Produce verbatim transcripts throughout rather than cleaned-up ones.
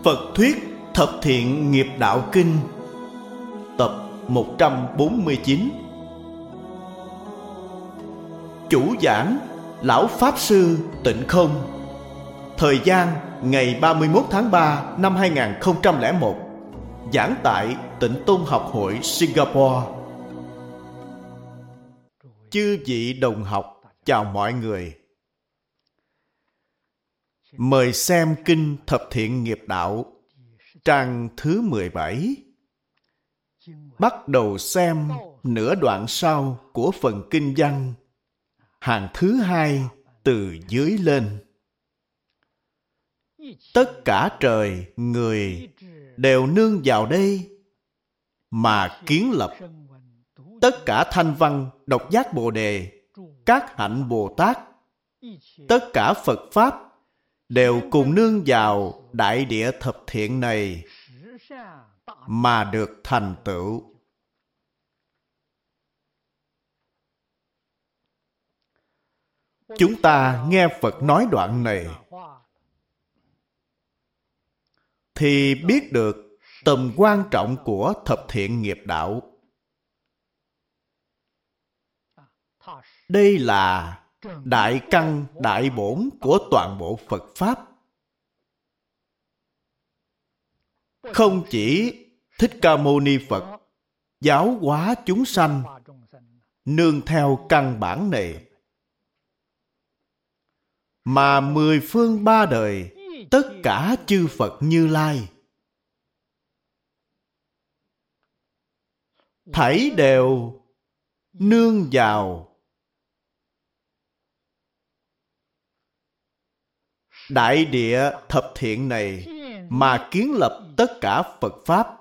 Phật thuyết Thập Thiện Nghiệp Đạo Kinh, tập một trăm bốn mươi chín. Chủ giảng Lão Pháp Sư Tịnh Không. Thời gian ngày ba mươi mốt tháng ba năm hai nghìn không trăm lẻ một. Giảng tại Tịnh Tôn Học Hội Singapore. Chư vị đồng học, chào mọi người. Mời xem Kinh Thập Thiện Nghiệp Đạo, trang thứ mười bảy. Bắt đầu xem nửa đoạn sau của phần kinh văn, hàng thứ hai từ dưới lên. Tất cả trời, người đều nương vào đây mà kiến lập. Tất cả thanh văn, độc giác Bồ Đề, các hạnh Bồ Tát, tất cả Phật Pháp đều cùng nương vào đại địa thập thiện này mà được thành tựu. Chúng ta nghe Phật nói đoạn này thì biết được tầm quan trọng của thập thiện nghiệp đạo. Đây là đại căn đại bổn của toàn bộ Phật Pháp. Không chỉ Thích Ca Mâu Ni Phật giáo hóa chúng sanh nương theo căn bản này, mà mười phương ba đời tất cả chư Phật Như Lai thảy đều nương vào đại địa thập thiện này mà kiến lập tất cả Phật Pháp.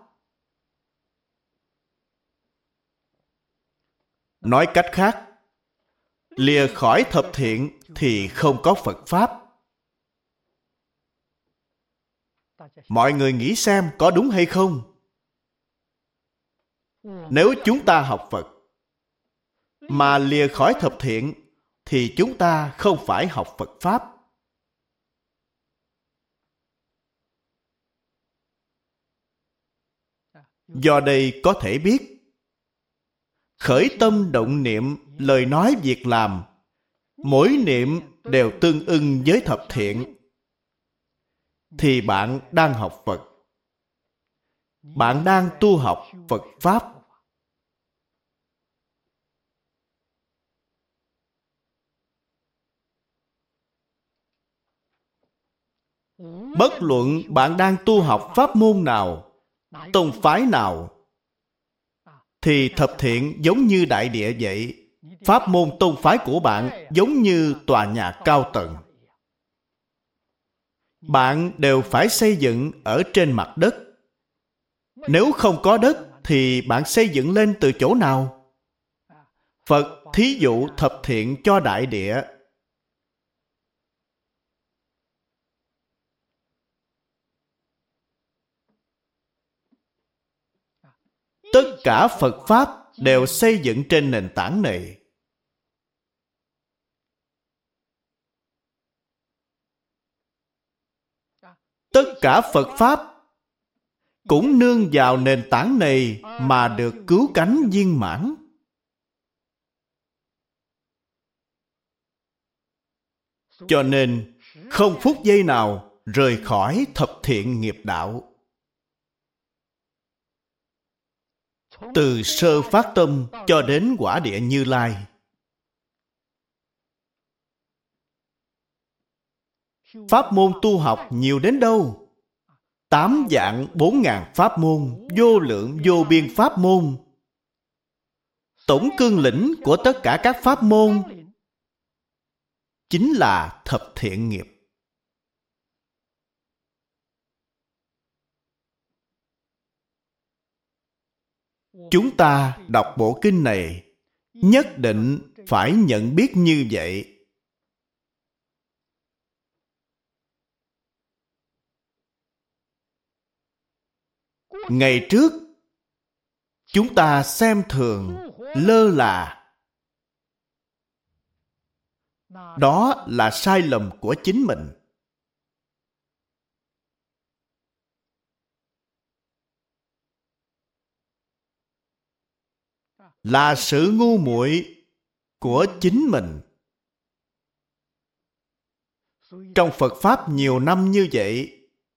Nói cách khác, lìa khỏi thập thiện thì không có Phật Pháp. Mọi người nghĩ xem có đúng hay không? Nếu chúng ta học Phật mà lìa khỏi thập thiện thì chúng ta không phải học Phật Pháp. Do đây có thể biết, khởi tâm động niệm, lời nói việc làm, mỗi niệm đều tương ưng với thập thiện, thì bạn đang học Phật. Bạn đang tu học Phật Pháp. Bất luận bạn đang tu học pháp môn nào, tông phái nào, thì thập thiện giống như đại địa vậy. Pháp môn tông phái của bạn giống như tòa nhà cao tầng. Bạn đều phải xây dựng ở trên mặt đất. Nếu không có đất thì bạn xây dựng lên từ chỗ nào? Phật thí dụ thập thiện cho đại địa. Tất cả Phật Pháp đều xây dựng trên nền tảng này. Tất cả Phật Pháp cũng nương vào nền tảng này mà được cứu cánh viên mãn. Cho nên, không phút giây nào rời khỏi thập thiện nghiệp đạo. Từ sơ phát tâm cho đến quả địa Như Lai. Pháp môn tu học nhiều đến đâu? Tám vạn bốn ngàn pháp môn, vô lượng vô biên pháp môn. Tổng cương lĩnh của tất cả các pháp môn chính là thập thiện nghiệp. Chúng ta đọc bộ kinh này nhất định phải nhận biết như vậy. Ngày trước, chúng ta xem thường, lơ là. Đó là sai lầm của chính mình. là sự ngu muội của chính mình. Trong Phật Pháp nhiều năm như vậy,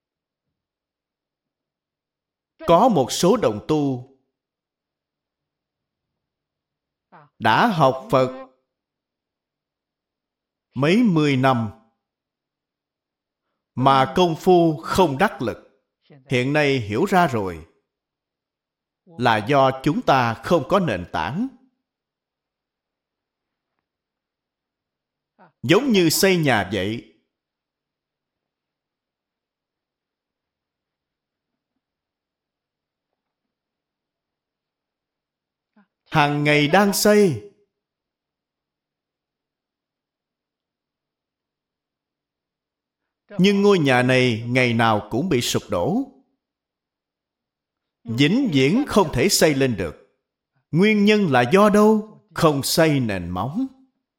có một số đồng tu đã học Phật mấy mươi năm mà công phu không đắc lực. Hiện nay hiểu ra rồi, là do chúng ta không có nền tảng. Giống như xây nhà vậy. Hàng ngày đang xây, nhưng ngôi nhà này ngày nào cũng bị sụp đổ, vĩnh viễn không thể xây lên được. Nguyên nhân là do đâu? Không xây nền móng.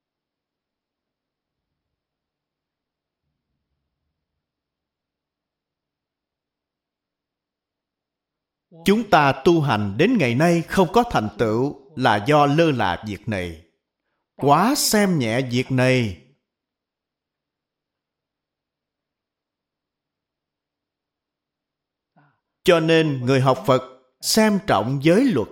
Chúng ta tu hành đến ngày nay không có thành tựu là do lơ là việc này, quá xem nhẹ việc này. Cho nên người học Phật xem trọng giới luật.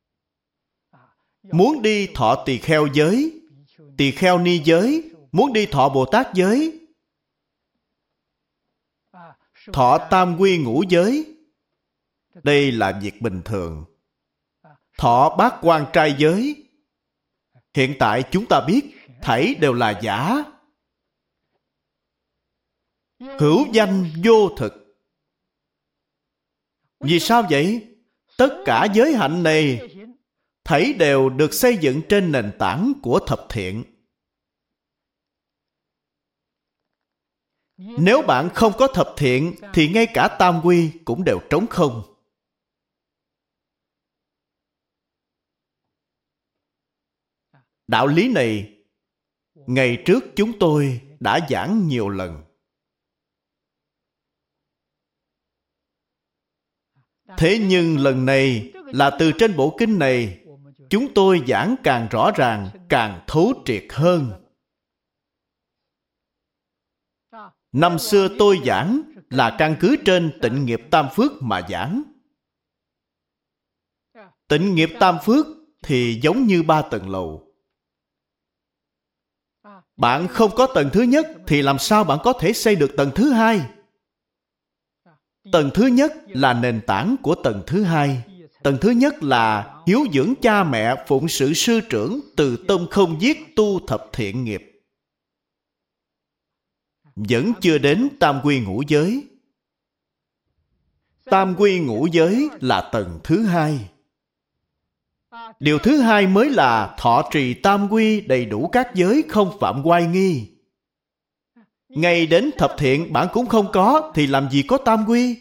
Muốn đi thọ tỳ kheo giới, tỳ kheo ni giới, muốn đi thọ Bồ Tát giới, thọ tam quy ngũ giới, đây là việc bình thường. Thọ bát quan trai giới, hiện tại chúng ta biết thảy đều là giả, hữu danh vô thực. Vì sao vậy? Tất cả giới hạnh này thảy đều được xây dựng trên nền tảng của thập thiện. Nếu bạn không có thập thiện thì ngay cả tam quy cũng đều trống không. Đạo lý này ngày trước chúng tôi đã giảng nhiều lần. Thế nhưng lần này là từ trên bộ kinh này, chúng tôi giảng càng rõ ràng, càng thấu triệt hơn. Năm xưa tôi giảng là căn cứ trên tịnh nghiệp tam phước mà giảng. Tịnh nghiệp tam phước thì giống như ba tầng lầu. Bạn không có tầng thứ nhất thì làm sao bạn có thể xây được tầng thứ hai? Tầng thứ nhất là nền tảng của tầng thứ hai. Tầng thứ nhất là hiếu dưỡng cha mẹ, phụng sự sư trưởng, từ tâm không giết, tu thập thiện nghiệp. Vẫn chưa đến tam quy ngũ giới. Tam quy ngũ giới là tầng thứ hai. Điều thứ hai mới là thọ trì tam quy đầy đủ các giới, không phạm oai nghi. Ngay đến thập thiện bạn cũng không có thì làm gì có tam quy?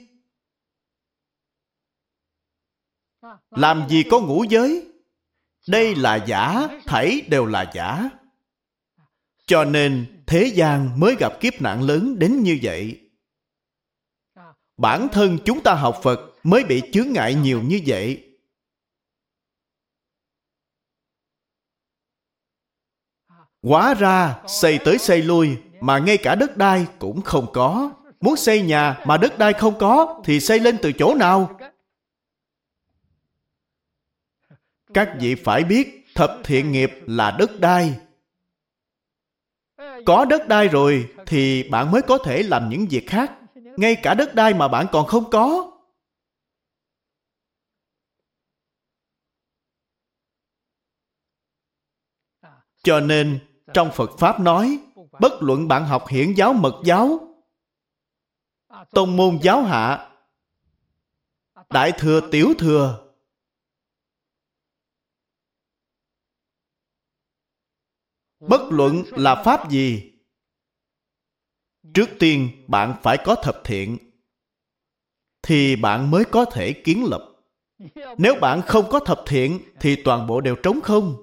Làm gì có ngũ giới? Đây là giả, thảy đều là giả. Cho nên thế gian mới gặp kiếp nạn lớn đến như vậy. Bản thân chúng ta học Phật mới bị chướng ngại nhiều như vậy. Hóa ra xây tới xây lui mà ngay cả đất đai cũng không có. Muốn xây nhà mà đất đai không có thì xây lên từ chỗ nào? Các vị phải biết thập thiện nghiệp là đất đai. Có đất đai rồi thì bạn mới có thể làm những việc khác. Ngay cả đất đai mà bạn còn không có. Cho nên trong Phật Pháp nói, bất luận bạn học hiển giáo, mật giáo, tông môn giáo hạ, đại thừa, tiểu thừa, bất luận là pháp gì, trước tiên bạn phải có thập thiện thì bạn mới có thể kiến lập. Nếu bạn không có thập thiện thì toàn bộ đều trống không.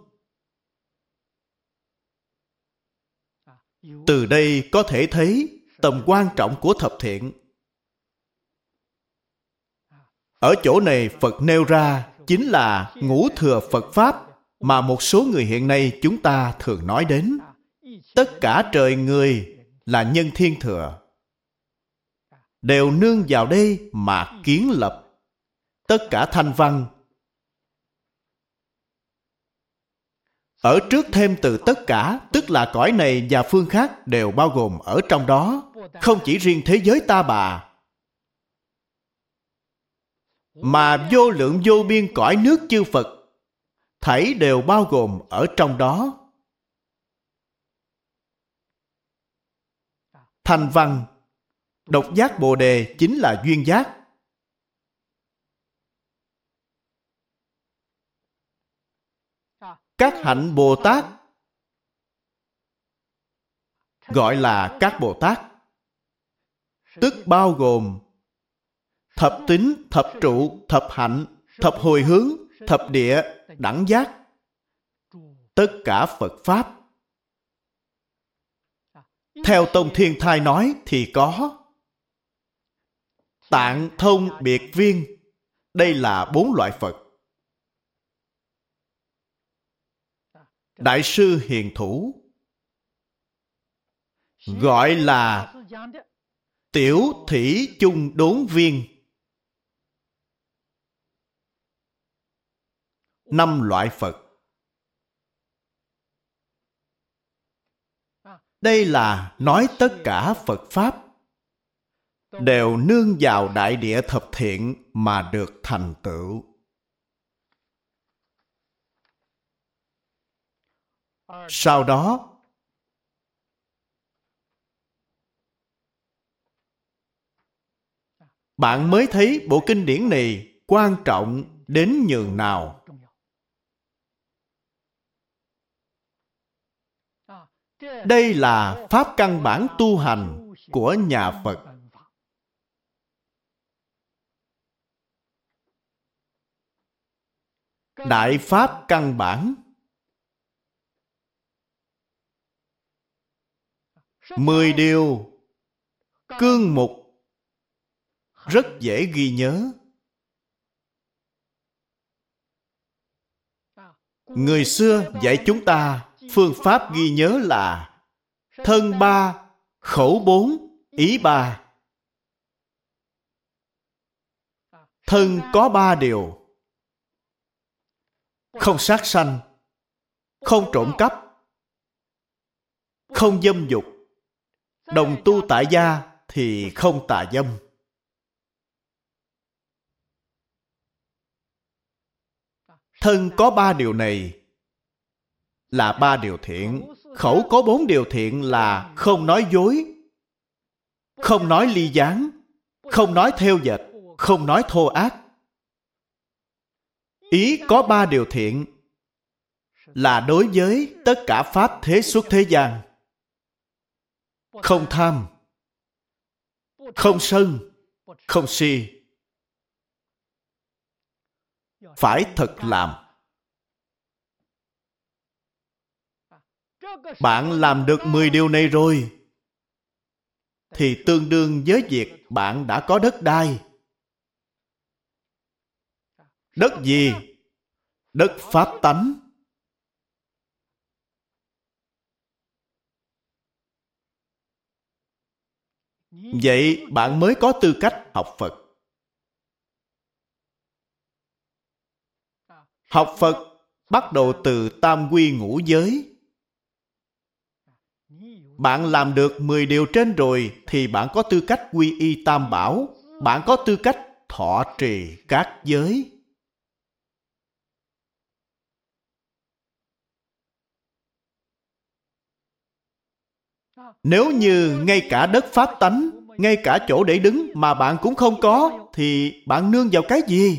Từ đây có thể thấy tầm quan trọng của thập thiện. Ở chỗ này Phật nêu ra chính là ngũ thừa Phật Pháp mà một số người hiện nay chúng ta thường nói đến. Tất cả trời người là nhân thiên thừa, đều nương vào đây mà kiến lập. Tất cả thanh văn ở trước thêm từ tất cả, tức là cõi này và phương khác đều bao gồm ở trong đó. Không chỉ riêng thế giới ta bà, mà vô lượng vô biên cõi nước chư Phật, thảy đều bao gồm ở trong đó. Thanh văn, độc giác Bồ Đề chính là duyên giác. Các hạnh Bồ Tát gọi là các Bồ Tát, tức bao gồm thập tính, thập trụ, thập hạnh, thập hồi hướng, thập địa, đẳng giác, tất cả Phật Pháp. Theo Tông Thiên Thai nói thì có Tạng, Thông, Biệt, Viên. Đây là bốn loại Phật. Đại sư Hiền Thủ gọi là Tiểu Thủy Chung Đốn Viên. Năm loại Phật. Đây là nói tất cả Phật Pháp đều nương vào đại địa thập thiện mà được thành tựu. Sau đó, bạn mới thấy bộ kinh điển này quan trọng đến nhường nào. Đây là pháp căn bản tu hành của nhà Phật. Đại pháp căn bản. Mười điều cương mục rất dễ ghi nhớ. Người xưa dạy chúng ta phương pháp ghi nhớ là thân ba, khẩu bốn, ý ba. Thân có ba điều: không sát sanh, không trộm cắp, không dâm dục. Đồng tu tại gia thì không tà dâm. Thân có ba điều này là ba điều thiện. Khẩu có bốn điều thiện là không nói dối, không nói ly gián, không nói theo dệt, không nói thô ác. Ý có ba điều thiện là đối với tất cả pháp thế xuất thế gian. Không tham, không sân, không si. Phải thật làm. Bạn làm được mười điều này rồi thì tương đương với việc bạn đã có đất đai. Đất gì? Đất pháp tánh. Vậy bạn mới có tư cách học Phật. Học Phật bắt đầu từ tam quy ngũ giới. Bạn làm được mười điều trên rồi thì bạn có tư cách quy y tam bảo. Bạn có tư cách thọ trì các giới. Nếu như ngay cả đất pháp tánh, ngay cả chỗ để đứng mà bạn cũng không có, thì bạn nương vào cái gì?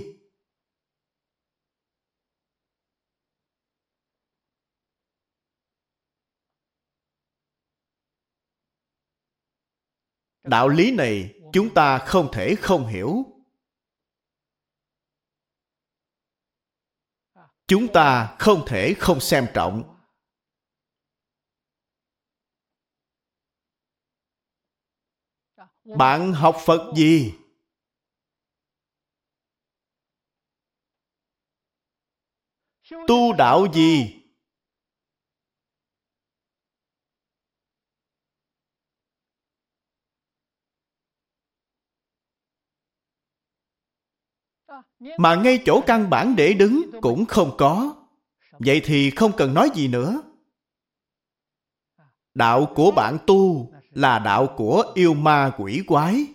Đạo lý này chúng ta không thể không hiểu. Chúng ta không thể không xem trọng. Bạn học Phật gì? Tu đạo gì? Mà ngay chỗ căn bản để đứng cũng không có. Vậy thì không cần nói gì nữa. Đạo của bạn tu là đạo của yêu ma quỷ quái.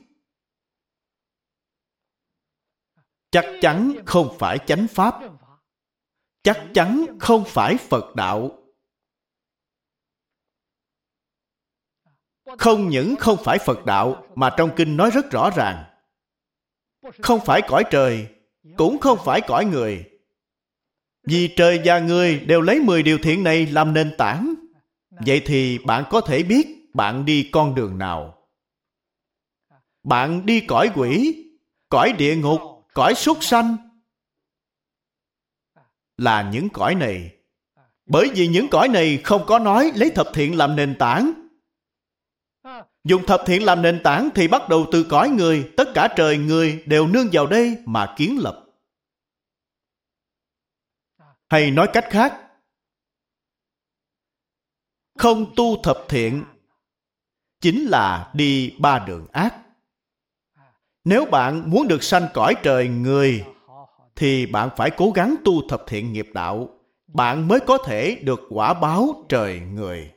Chắc chắn không phải chánh pháp. Chắc chắn không phải Phật đạo. Không những không phải Phật đạo, mà trong kinh nói rất rõ ràng. Không phải cõi trời, cũng không phải cõi người. Vì trời và người đều lấy mười điều thiện này làm nền tảng. Vậy thì bạn có thể biết bạn đi con đường nào. Bạn đi cõi quỷ, cõi địa ngục, cõi súc sanh. Là những cõi này. Bởi vì những cõi này không có nói lấy thập thiện làm nền tảng. Dùng thập thiện làm nền tảng thì bắt đầu từ cõi người, tất cả trời người đều nương vào đây mà kiến lập. Hay nói cách khác, không tu thập thiện chính là đi ba đường ác. Nếu bạn muốn được sanh cõi trời người thì bạn phải cố gắng tu thập thiện nghiệp đạo. Bạn mới có thể được quả báo trời người.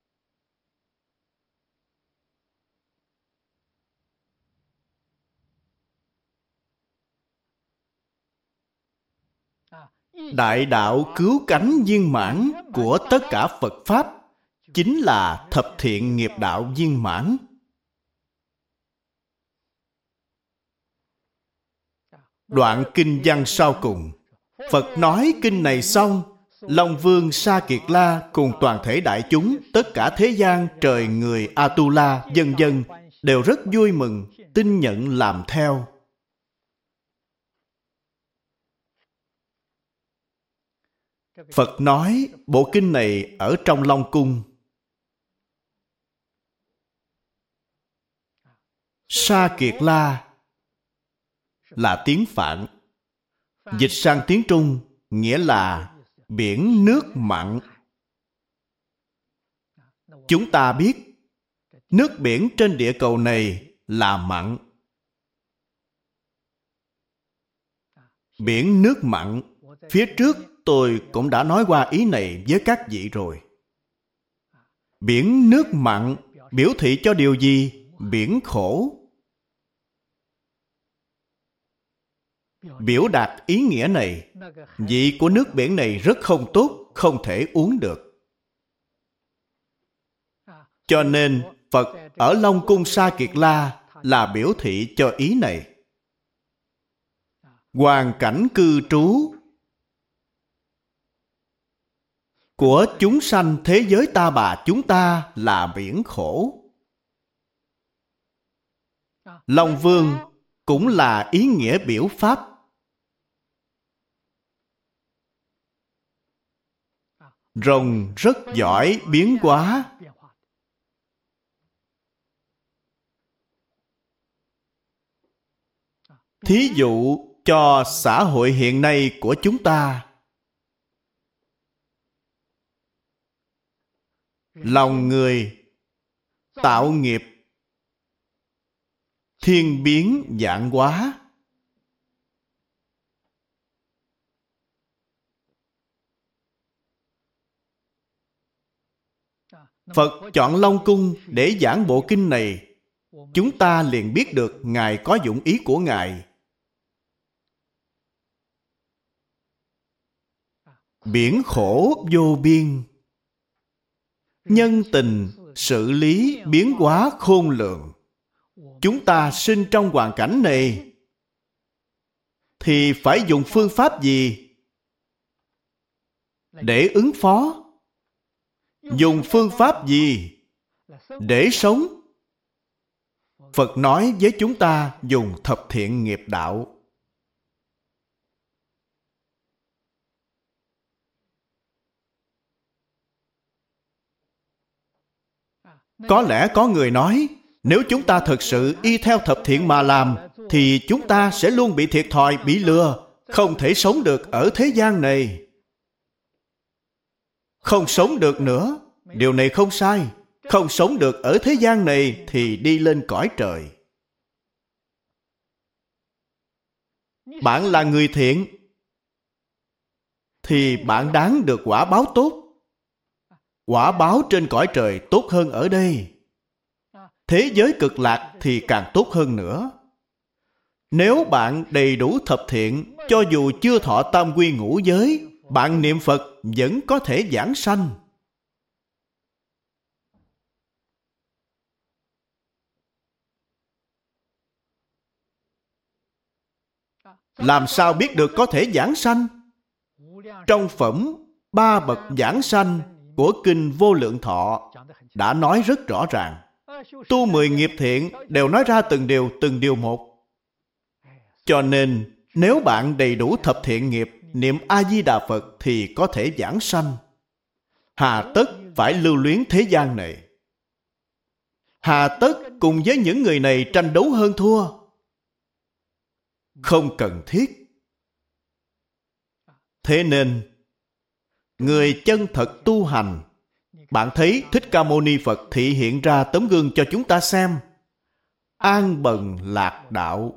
Đại đạo cứu cánh viên mãn của tất cả Phật Pháp chính là thập thiện nghiệp đạo viên mãn. Đoạn kinh văn sau cùng, Phật nói kinh này xong, Long Vương Sa Kiệt La cùng toàn thể đại chúng, tất cả thế gian, trời người, Atula, vân vân đều rất vui mừng, tin nhận làm theo. Phật nói bộ kinh này ở trong Long Cung. Sa Kiệt La là tiếng Phạn, dịch sang tiếng Trung nghĩa là biển nước mặn. Chúng ta biết nước biển trên địa cầu này là mặn. Biển nước mặn, phía trước tôi cũng đã nói qua ý này với các vị rồi. Biển nước mặn biểu thị cho điều gì? Biển khổ. Biểu đạt ý nghĩa này, vị của nước biển này rất không tốt, không thể uống được. Cho nên Phật ở Long Cung Sa Kiệt La là biểu thị cho ý này. Hoàn cảnh cư trú của chúng sanh thế giới ta bà chúng ta là biển khổ. Long Vương cũng là ý nghĩa biểu pháp. Rồng rất giỏi biến hóa. Thí dụ cho xã hội hiện nay của chúng ta, lòng người tạo nghiệp, thiên biến vạn hóa. Phật chọn Long Cung để giảng bộ kinh này, chúng ta liền biết được Ngài có dụng ý của Ngài. Biển khổ vô biên, nhân tình xử lý biến hóa khôn lường. Chúng ta sinh trong hoàn cảnh này thì phải dùng phương pháp gì để ứng phó? Dùng phương pháp gì để sống? Phật nói với chúng ta dùng thập thiện nghiệp đạo. Có lẽ có người nói, nếu chúng ta thật sự y theo thập thiện mà làm, thì chúng ta sẽ luôn bị thiệt thòi, bị lừa, không thể sống được ở thế gian này. Không sống được nữa. Điều này không sai. Không sống được ở thế gian này thì đi lên cõi trời. Bạn là người thiện thì bạn đáng được quả báo tốt. Quả báo trên cõi trời tốt hơn ở đây. Thế giới cực lạc thì càng tốt hơn nữa. Nếu bạn đầy đủ thập thiện, cho dù chưa thọ tam quy ngũ giới, bạn niệm Phật vẫn có thể giảng sanh. Làm sao biết được có thể giảng sanh? Trong phẩm Ba Bậc Giảng Sanh của Kinh Vô Lượng Thọ đã nói rất rõ ràng. Tu mười nghiệp thiện đều nói ra từng điều từng điều một. Cho nên nếu bạn đầy đủ thập thiện nghiệp, niệm A-di-đà Phật thì có thể giảng sanh. Hà tất phải lưu luyến thế gian này? Hà tất cùng với những người này tranh đấu hơn thua? Không cần thiết. Thế nên người chân thật tu hành, bạn thấy Thích Ca Mâu Ni Phật thị hiện ra tấm gương cho chúng ta xem. An bần lạc đạo.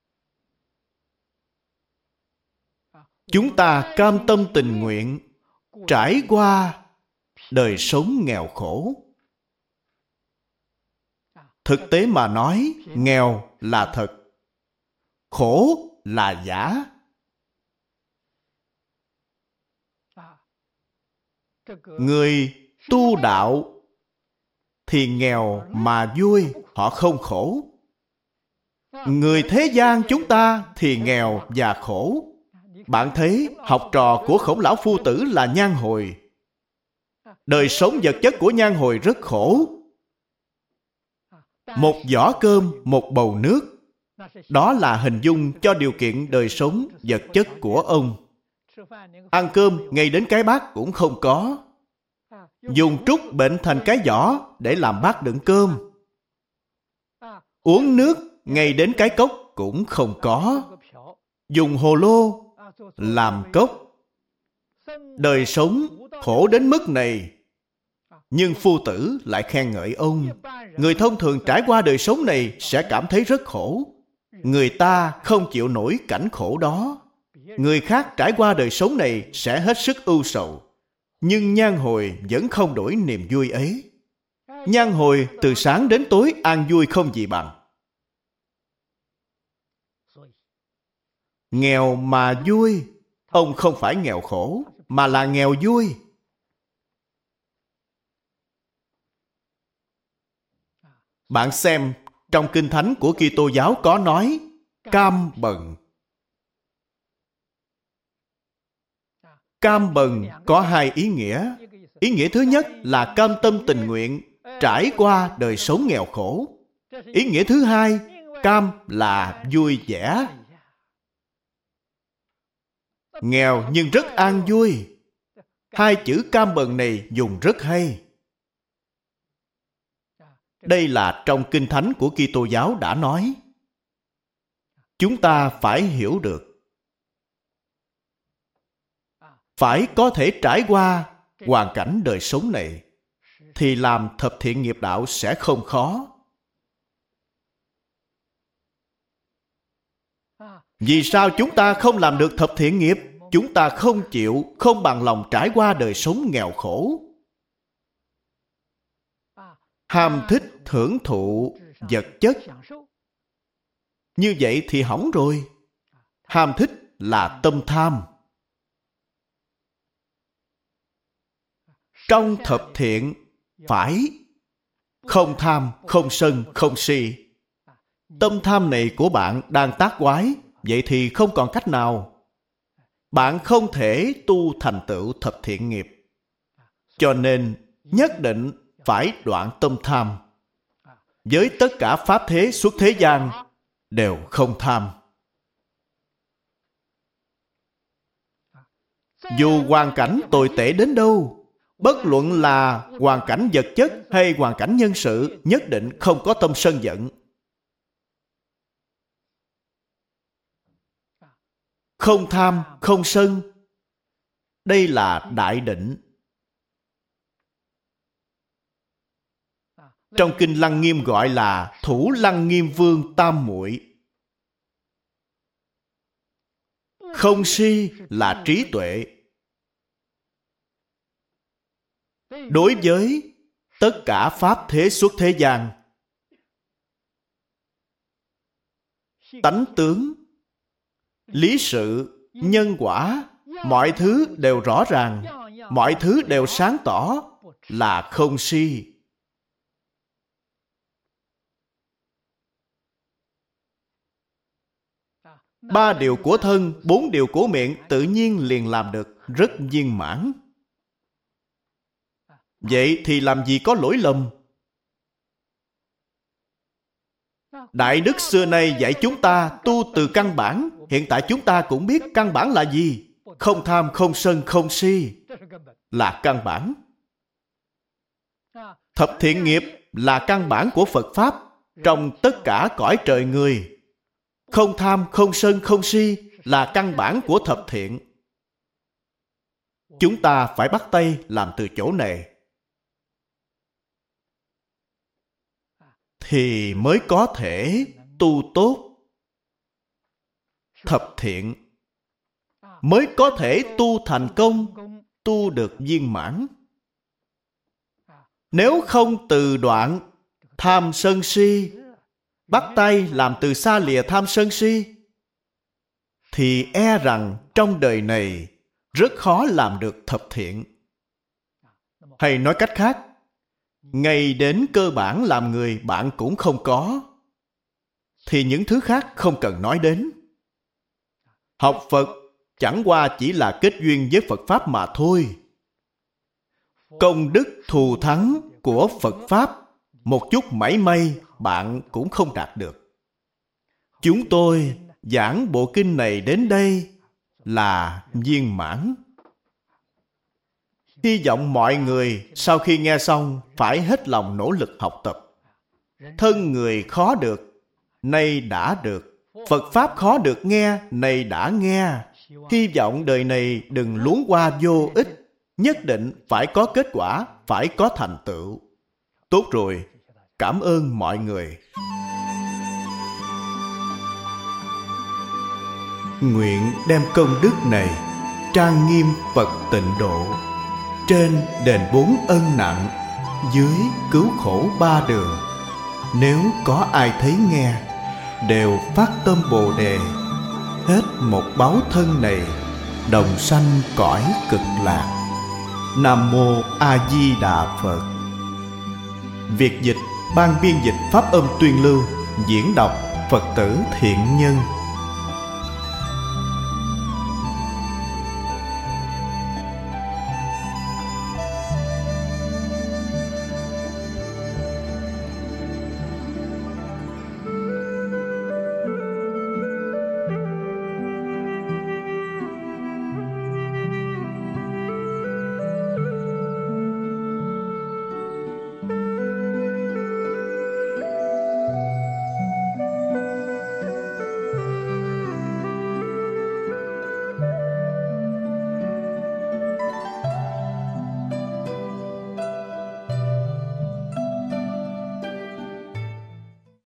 Chúng ta cam tâm tình nguyện trải qua đời sống nghèo khổ. Thực tế mà nói, nghèo là thật, khổ là giả. Người tu đạo thì nghèo mà vui, họ không khổ. Người thế gian chúng ta thì nghèo và khổ. Bạn thấy học trò của Khổng Lão Phu Tử là Nhan Hồi. Đời sống vật chất của Nhan Hồi rất khổ. Một giỏ cơm, một bầu nước, đó là hình dung cho điều kiện đời sống vật chất của ông. Ăn cơm ngay đến cái bát cũng không có. Dùng trúc bệnh thành cái giỏ để làm bát đựng cơm. Uống nước ngay đến cái cốc cũng không có. Dùng hồ lô làm cốc. Đời sống khổ đến mức này, nhưng Phu Tử lại khen ngợi ông. Người thông thường trải qua đời sống này sẽ cảm thấy rất khổ. Người ta không chịu nổi cảnh khổ đó. Người khác trải qua đời sống này sẽ hết sức ưu sầu. Nhưng Nhan Hồi vẫn không đổi niềm vui ấy. Nhan Hồi từ sáng đến tối an vui không gì bằng. Nghèo mà vui. Ông không phải nghèo khổ, mà là nghèo vui. Bạn xem, trong Kinh Thánh của Kitô giáo có nói cam bần. Cam bần có hai ý nghĩa. Ý nghĩa thứ nhất là cam tâm tình nguyện trải qua đời sống nghèo khổ. Ý nghĩa thứ hai, cam là vui vẻ. Nghèo nhưng rất an vui. Hai chữ cam bần này dùng rất hay. Đây là trong Kinh Thánh của Kitô giáo đã nói. Chúng ta phải hiểu được. Phải có thể trải qua hoàn cảnh đời sống này, thì làm thập thiện nghiệp đạo sẽ không khó. Vì sao chúng ta không làm được thập thiện nghiệp? Chúng ta không chịu, không bằng lòng trải qua đời sống nghèo khổ. Ham thích hưởng thụ vật chất. Như vậy thì hỏng rồi. Ham thích là tâm tham. Trong thập thiện phải không tham, không sân, không si. Tâm tham này của bạn đang tác quái, vậy thì không còn cách nào. Bạn không thể tu thành tựu thập thiện nghiệp. Cho nên nhất định phải đoạn tâm tham. Với tất cả pháp thế xuất thế gian đều không tham. Dù hoàn cảnh tồi tệ đến đâu, bất luận là hoàn cảnh vật chất hay hoàn cảnh nhân sự, nhất định không có tâm sân giận. Không tham, không sân. Đây là đại định. Trong Kinh Lăng Nghiêm gọi là Thủ Lăng Nghiêm Vương Tam Muội. Không si là trí tuệ. Đối với tất cả pháp thế xuất thế gian, tánh tướng, lý sự, nhân quả, mọi thứ đều rõ ràng, mọi thứ đều sáng tỏ, là không si. Ba điều của thân, bốn điều của miệng tự nhiên liền làm được, rất viên mãn. Vậy thì làm gì có lỗi lầm? Đại đức xưa nay dạy chúng ta tu từ căn bản. Hiện tại chúng ta cũng biết căn bản là gì. Không tham, không sân, không si là căn bản. Thập thiện nghiệp là căn bản của Phật Pháp trong tất cả cõi trời người. Không tham, không sân, không si là căn bản của thập thiện. Chúng ta phải bắt tay làm từ chỗ này, thì mới có thể tu tốt thập thiện, mới có thể tu thành công, tu được viên mãn. Nếu không từ đoạn tham sân si, bắt tay làm từ xa lìa tham sân si, thì e rằng trong đời này rất khó làm được thập thiện. Hay nói cách khác, ngay đến cơ bản làm người bạn cũng không có, thì những thứ khác không cần nói đến. Học Phật chẳng qua chỉ là kết duyên với Phật Pháp mà thôi. Công đức thù thắng của Phật Pháp một chút mảy may bạn cũng không đạt được. Chúng tôi giảng bộ kinh này đến đây là viên mãn. Hy vọng mọi người sau khi nghe xong phải hết lòng nỗ lực học tập. Thân người khó được, nay đã được. Phật Pháp khó được nghe, nay đã nghe. Hy vọng đời này đừng luống qua vô ích, nhất định phải có kết quả, phải có thành tựu. Tốt rồi, cảm ơn mọi người. Nguyện đem công đức này trang nghiêm Phật Tịnh Độ, trên đền bốn ân nặng, dưới cứu khổ ba đường. Nếu có ai thấy nghe, đều phát tâm Bồ Đề, hết một báo thân này, đồng sanh cõi cực lạc. Nam Mô A Di Đà Phật. Việt dịch Ban biên dịch Pháp âm tuyên lưu, diễn đọc Phật tử Thiện Nhân.